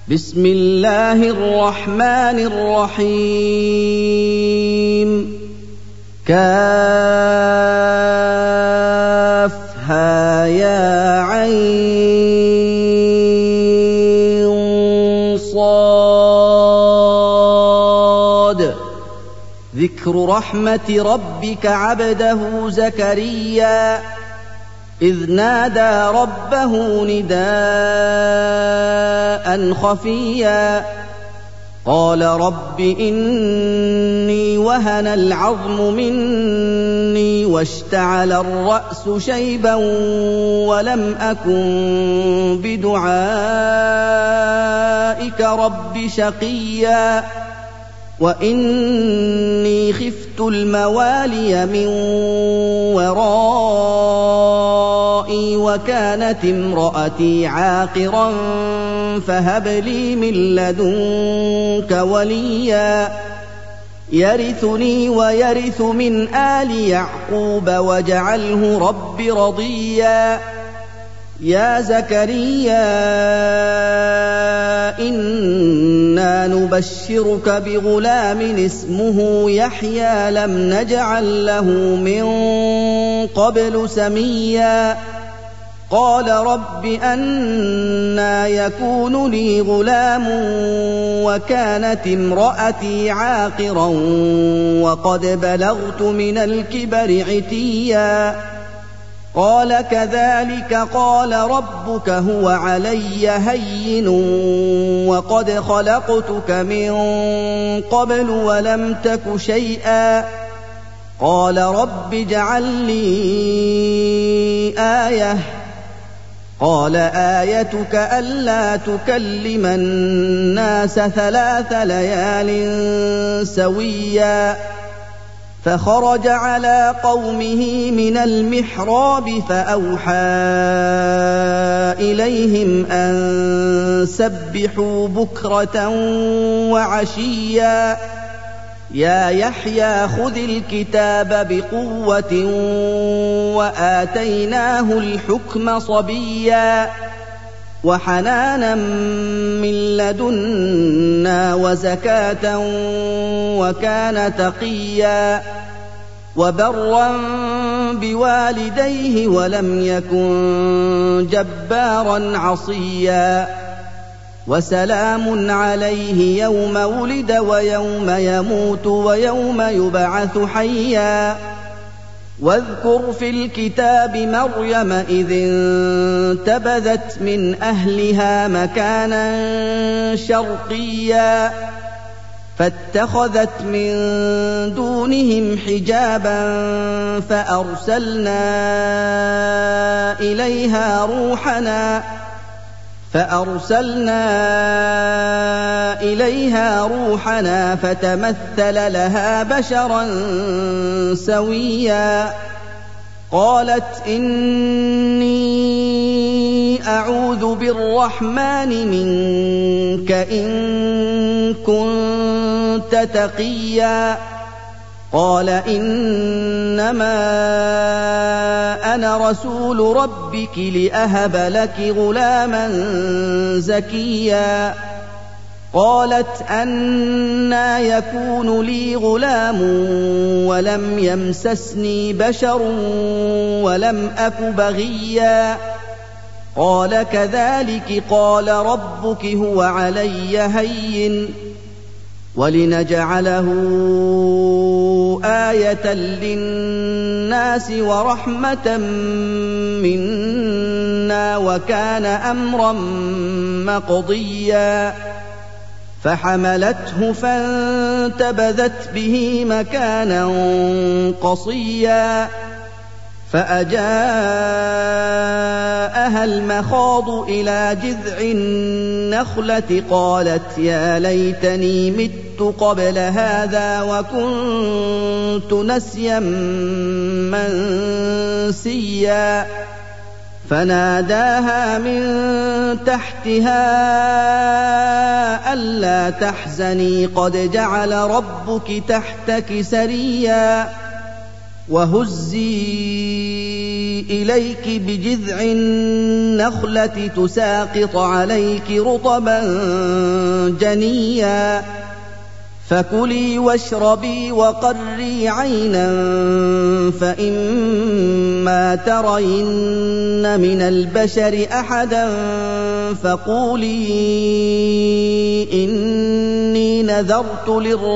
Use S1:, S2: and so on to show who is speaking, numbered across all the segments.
S1: بسم الله الرحمن الرحيم كافها يا عين صاد ذكر رحمة ربك عبده زكريا إذ نادى ربه نداء خفيا قال رب إني وهن العظم مني واشتعل الرأس شيبا ولم أكن بدعائك رب شقيا وإني خفت الموالي من ورائي وكانت امرأتي عاقرا فهب لي من لدنك وليا يرثني ويرث من آل يعقوب واجعله رب رضيا يا زكريا إنا نبشرك بغلام اسمه يحيى لم نجعل له من قبل سميا قال رب أنى يكون لي غلام وكانت امرأتي عاقرا وقد بلغت من الكبر عتيا قال كذلك قال ربك هو علي هين وقد خلقتك من قبل ولم تك شيئا قال رب اجعل لي آية قال آيتك ألا تكلم الناس 3 ليال سويا فخرج على قومه من المحراب فأوحى إليهم أن سبحوا بكرة وعشيا يا يحيى خذ الكتاب بقوة وآتيناه الحكم صبيا وحنانا من لدنا وزكاة وكان تقيا وبرا بوالديه ولم يكن جبارا عصيا وسلام عليه يوم ولد ويوم يموت ويوم يبعث حيا واذكر في الكتاب مريم إذ انتبذت من أهلها مكانا شرقيا فاتخذت من دونهم حجابا فأرسلنا إليها روحنا فتمثل لها بشرا سويا قالت إني أعوذ بالرحمن منك إن كنت تقيا قال إنما أنا رسول ربك لأهب لك غلاما زكيا قالت أنى يكون لي غلام ولم يمسسني بشر ولم أك بغيا قال كذلك قال ربك هو علي هين ولنجعله آية للناس ورحمة منا وكان أمرا مقضيا فحملته فانتبذت به مكانا قصيا فأجاءها المخاض إلى جذع النخلة قالت يا ليتني مت قبل هذا وكنت نسيا منسيا فناداها من تحتها ألا تحزني قد جعل ربك تحتك سريا وهزي إليك بجذع النخلة تساقط عليك رطبا جنيا فكلي واشربي وقري عينا فإما ترين من البشر أحدا فقولي إني نذرت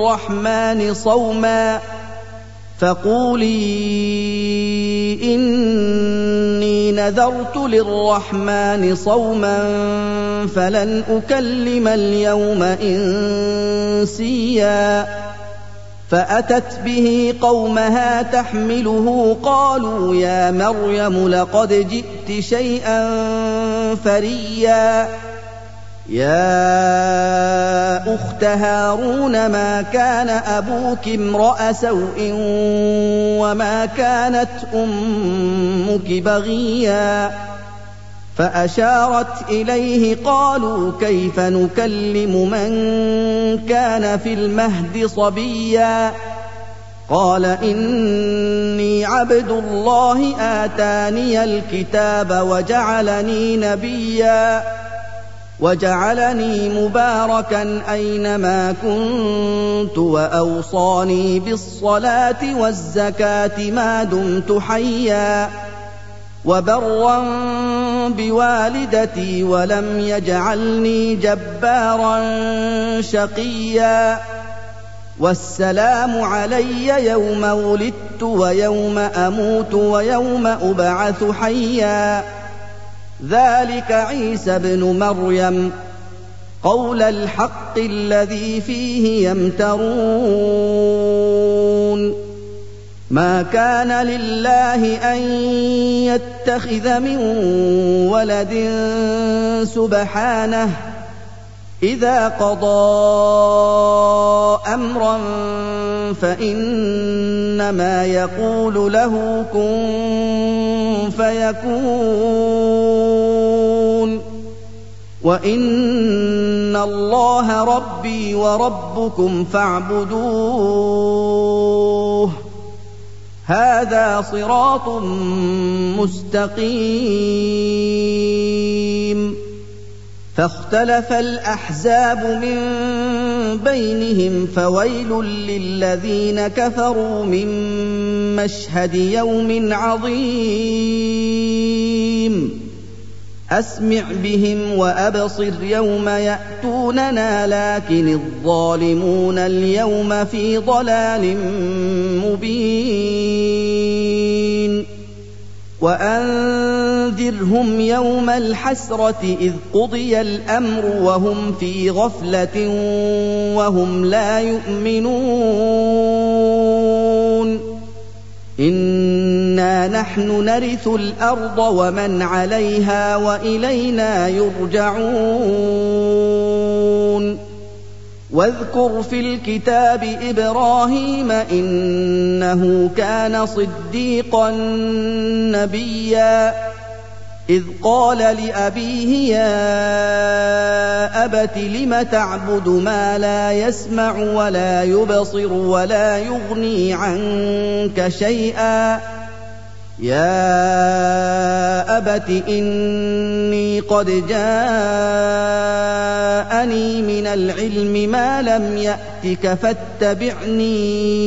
S1: للرحمن صوما فلن أكلم اليوم إنسيا فأتت به قومها تحمله قالوا يا مريم لقد جئت شيئا فريا يا أخت هارون ما كان أبوك امرأ سوء وما كانت أمك بغيا فأشارت إليه قالوا كيف نكلم من كان في المهد صبيا قال إني عبد الله آتاني الكتاب وجعلني نبيا وجعلني مباركا أينما كنت وأوصاني بالصلاة والزكاة ما دمت حيا وبرا بوالدتي ولم يجعلني جبارا شقيا والسلام علي يوم ولدت ويوم أموت ويوم أبعث حيا ذلك عيسى ابن مريم قول الحق الذي فيه يمترون ما كان لله أن يتخذ من ولد سبحانه إذا قضى أمرا فإنما يقول له كن فيكون وإن الله ربي وربكم فاعبدوه هذا صراط مستقيم فاختلف الأحزاب من بينهم فويل للذين كفروا من مشهد يوم عظيم أسمع بهم وأبصر يوم يأتوننا لكن الظالمون اليوم في ضلال مبين وأنذرهم يوم الحسرة إذ قضي الأمر وهم في غفلة وهم لا يؤمنون إنا نحن نرث الأرض ومن عليها وإلينا يرجعون واذكر في الكتاب إبراهيم إنه كان صديقا نبيا إذ قال لأبيه يا أبت لم تعبد ما لا يسمع ولا يبصر ولا يغني عنك شيئا يا أبت إني قد جاءني من العلم ما لم يأتك فاتبعني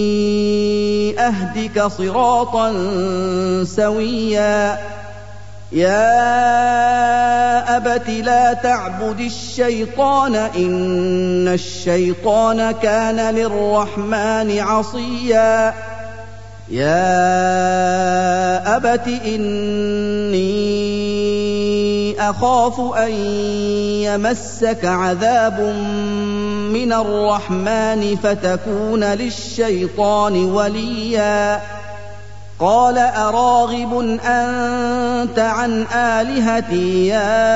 S1: أهدك صراطا سويا يا أبت لا تعبد الشيطان إن الشيطان كان للرحمن عصيا يا أبت إني أخاف أن يمسك عذاب من الرحمن فتكون للشيطان وليا قال أراغب أنت عن آلهتي يا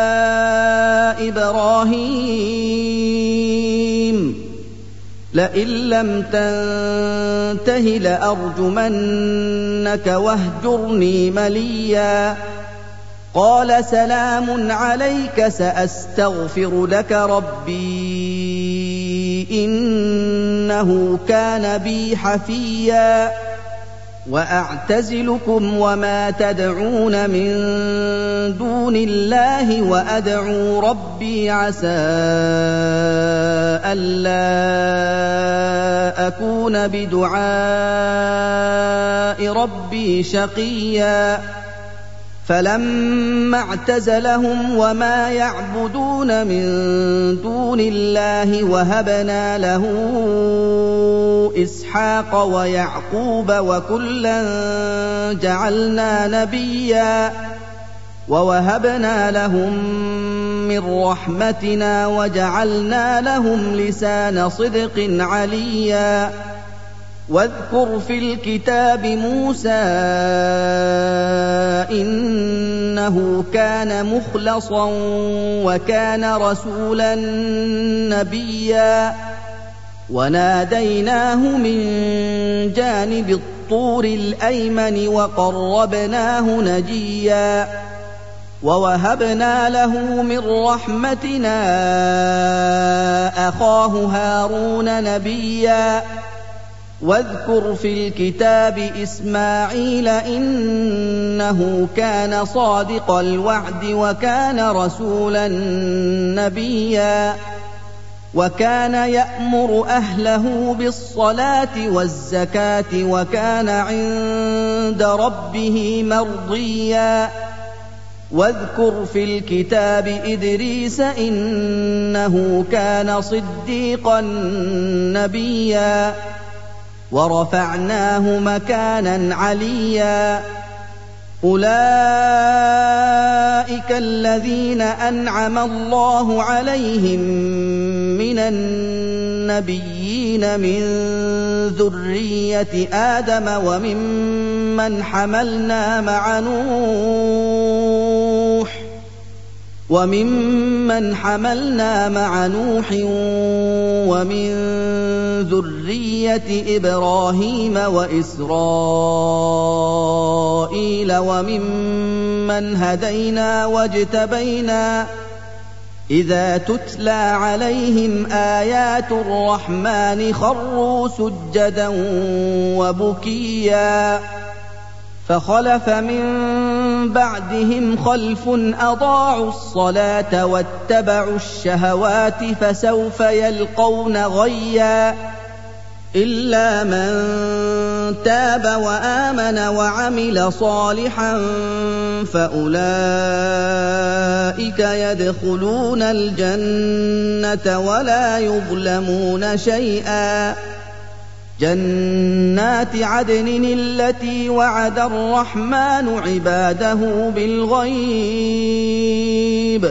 S1: إبراهيم لئن لم تنته لأرجمنك واهجرني مليا قال سلام عليك سأستغفر لك ربي إنه كان بي حفيا وأعتزلكم وما تدعون من دون الله وأدعو ربي عسى ألا أكون بدعاء ربي شقيا فلما اعتزلهم وما يعبدون من دون الله وهبنا له إسحاق ويعقوب وكلا جعلنا نبيا ووهبنا لهم من رحمتنا وجعلنا لهم لسان صدق عليا واذكر في الكتاب موسى إنه كان مخلصا وكان رسولا نبيا وناديناه من جانب الطور الأيمن وقربناه نجيا ووهبنا له من رحمتنا أخاه هارون نبيا واذكر في الكتاب إسماعيل إنه كان صادق الوعد وكان رسولا نبيا وكان يأمر أهله بالصلاة والزكاة وكان عند ربه مرضيا واذكر في الكتاب إدريس إنه كان صديقا نبيا ورفعناه مكانا عليا أولئك الذين أنعم الله عليهم من النبيين من ذرية آدم وممن حملنا مع نوح ومن ذرية إبراهيم وإسرائيل وممن هدينا واجتبينا إذا تتلى عليهم آيات الرحمن خروا سجدا وبكيا فخلف من بعدهم خلف أضاعوا الصلاة واتبعوا الشهوات فسوف يلقون غيا إلا من تاب وآمن وعمل صالحا فأولئك يدخلون الجنة ولا يظلمون شيئا جنات عدن التي وعد الرحمن عباده بالغيب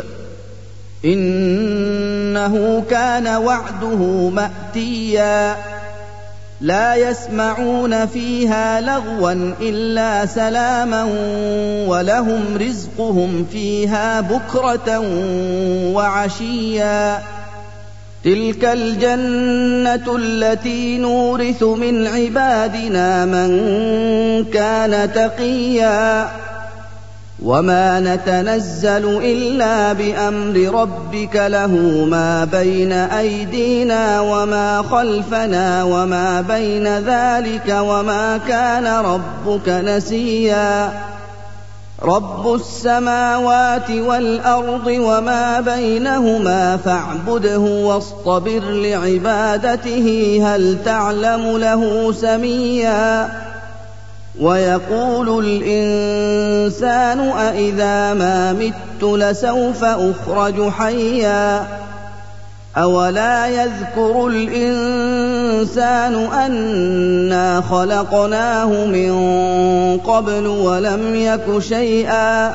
S1: إنه كان وعده مأتيا لا يسمعون فيها لغوا إلا سلاما ولهم رزقهم فيها بكرة وعشيا تلك الجنة التي نورث من عبادنا من كان تقيا وما نتنزل إلا بأمر ربك له ما بين أيدينا وما خلفنا وما بين ذلك وما كان ربك نسيا رب السماوات والأرض وما بينهما فاعبده واصطبر لعبادته هل تعلم له سميا ويقول الإنسان أإذا ما مت لسوف أخرج حيا أولا يذكر الإنسان أنا خلقناه من قبل ولم يك شيئا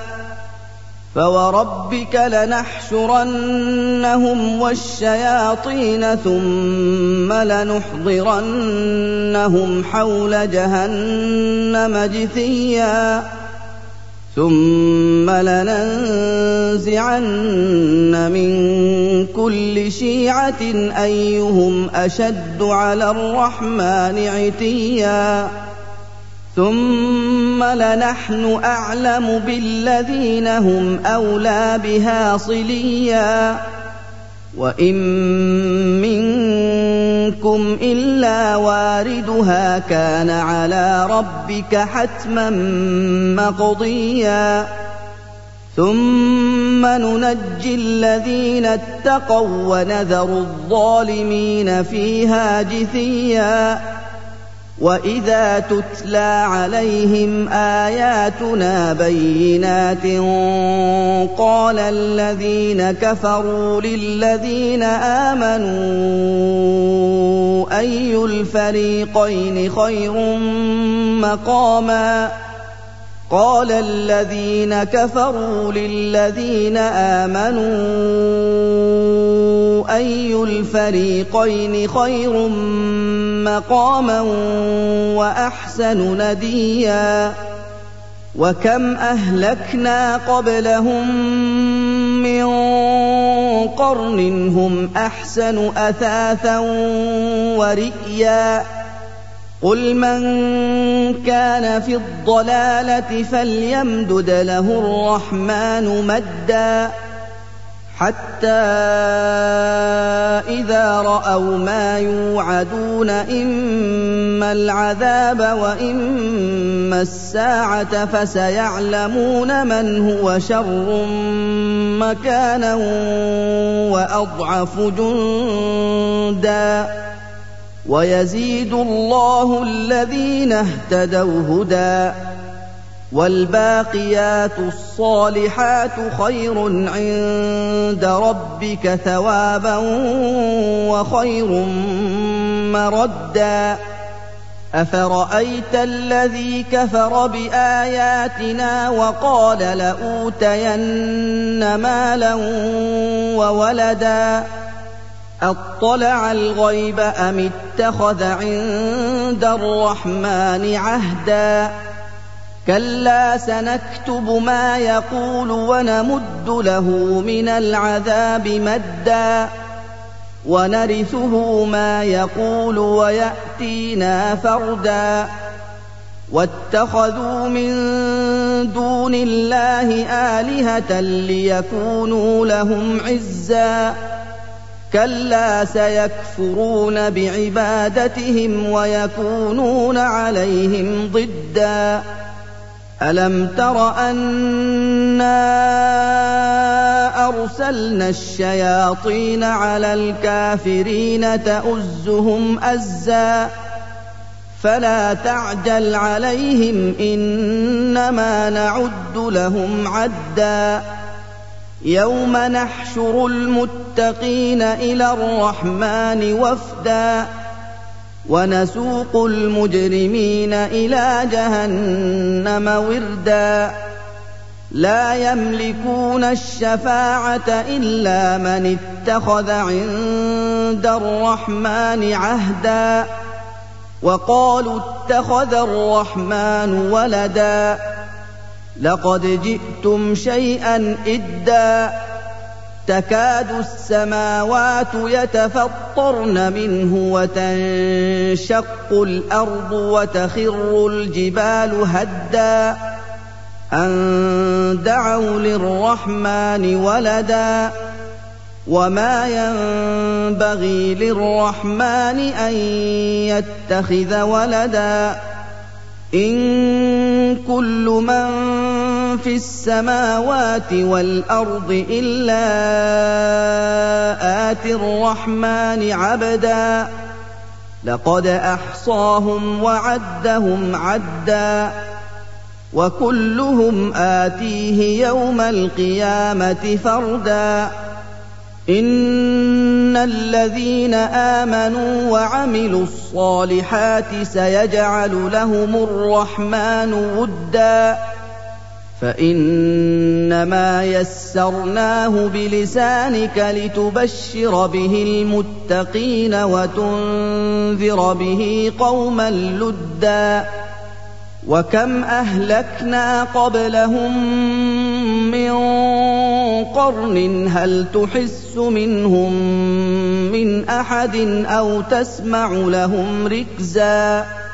S1: فوربك لنحشرنهم والشياطين ثم لنحضرنهم حول جهنم جثيا ثم لننزعن من كل شيعة أيهم أشد على الرحمن عتيا ثم لنحن أعلم بالذين هم أولى بها صليا وإن منكم مِنكُمْ إِلَّا وَارِدُهَا كَانَ عَلَىٰ رَبِّكَ حَتْمًا مَّقْضِيًّا ثُمَّ نُنَجِّي الَّذِينَ اتَّقَوا وَّنَذَرُ الظَّالِمِينَ فِيهَا جِثِيًّا وَإِذَا تُتْلَىٰ عَلَيْهِمْ آيَاتُنَا بَيِّنَاتٍ قَالَ الَّذِينَ كَفَرُوا لِلَّذِينَ آمَنُوا أَيُّ الْفَرِيقَيْنِ خَيْرٌ مَّقَامًا قَالَ الَّذِينَ كَفَرُوا لِلَّذِينَ آمَنُوا أَيُّ الْفَرِيقَيْنِ خَيْرٌ مَّقَامًا وَأَحْسَنُ نَدِيًّا وَكَمْ أَهْلَكْنَا قَبْلَهُم مِّن قَرْنٍ هُمْ أَحْسَنُ أَثَاثًا وَرِئْيًا قُلْ مَن كَانَ فِي الضَّلَالَةِ فَلْيَمْدُدْ لَهُ الرَّحْمَٰنُ مَدًّا حَتَّىٰ إِذَا رَأَوْا مَا يُوعَدُونَ إِمَّا الْعَذَابَ وَإِمَّا السَّاعَةَ فَسَيَعْلَمُونَ مَنْ هُوَ شَرٌّ مَّكَانًا وَأَضْعَفُ جُندًا وَيَزِيدُ اللَّهُ الَّذِينَ اهْتَدَوْا هُدًى وَالْبَاقِيَاتُ الصَّالِحَاتُ خَيْرٌ عِندَ رَبِّكَ ثَوَابًا وَخَيْرٌ مَّرَدًّا أَفَرَأَيْتَ الَّذِي كَفَرَ بِآيَاتِنَا وَقَالَ لَأُوتَيَنَّ مَالًا وَوَلَدًا أَطَّلَعَ الْغَيْبَ أَمِ اتَّخَذَ عِندَ الرَّحْمَٰنِ عَهْدًا كَلَّا سَنَكْتُبُ مَا يَقُولُ وَنَمُدُّ لَهُ مِنَ الْعَذَابِ مَدًّا وَنَرِثُهُ مَا يَقُولُ وَيَأْتِينَا فَرْدًا وَاتَّخَذُوا مِن دُونِ اللَّهِ آلِهَةً لِّيَكُونُوا لَهُمْ عِزًّا كَلَّا سَيَكْفُرُونَ بِعِبَادَتِهِمْ وَيَكُونُونَ عَلَيْهِمْ ضِدًّا أَلَمْ تَرَ أَنَّا أَرْسَلْنَا الشَّيَاطِينَ عَلَى الْكَافِرِينَ تَؤُزُّهُمْ أَزًّا فَلَا تَعْجَلْ عَلَيْهِمْ إِنَّمَا نَعُدُّ لَهُمْ عَدًّا يَوْمَ نَحْشُرُ الْمُتَّقِينَ إِلَى الرَّحْمَٰنِ وَفْدًا وَنَسُوقُ الْمُجْرِمِينَ إِلَىٰ جَهَنَّمَ وِرْدًا لَّا يَمْلِكُونَ الشَّفَاعَةَ إِلَّا مَنِ اتَّخَذَ عِندَ الرَّحْمَٰنِ عَهْدًا وَقَالُوا اتَّخَذَ الرَّحْمَٰنُ وَلَدًا لَّقَدْ جِئْتُمْ شَيْئًا إِدًّا تَكَادُ السَّمَاوَاتُ يَتَفَطَّرْنَ مِنْهُ وَتَنشَقُّ الْأَرْضُ وَتَخِرُّ الْجِبَالُ هَدًّا أَن دَعَوْا لِلرَّحْمَٰنِ وَلَدًا وَمَا يَنبَغِي لِلرَّحْمَٰنِ أَن يَتَّخِذَ وَلَدًا إِن كُلُّ مَن فِي السَّمَاوَاتِ وَالْأَرْضِ إِلَّا آتِي الرَّحْمَٰنِ عَبْدًا لَّقَدْ أَحْصَاهُمْ وَعَدَّهُمْ عَدًّا وَكُلُّهُمْ آتِيهِ يَوْمَ الْقِيَامَةِ فَرْدًا إِنَّ الَّذِينَ آمَنُوا وَعَمِلُوا الصَّالِحَاتِ سَيَجْعَلُ لَهُمُ الرَّحْمَٰنُ وُدًّا فَإِنَّمَا يَسَّرْنَاهُ بِلِسَانِكَ لِتُبَشِّرَ بِهِ الْمُتَّقِينَ وَتُنذِرَ بِهِ قَوْمًا لُّدًّا وَكَمْ أَهْلَكْنَا قَبْلَهُم مِّن قَرْنٍ هَلْ تُحِسُّ مِنْهُم مِّنْ أَحَدٍ أَوْ تَسْمَعُ لَهُمْ رِكْزًا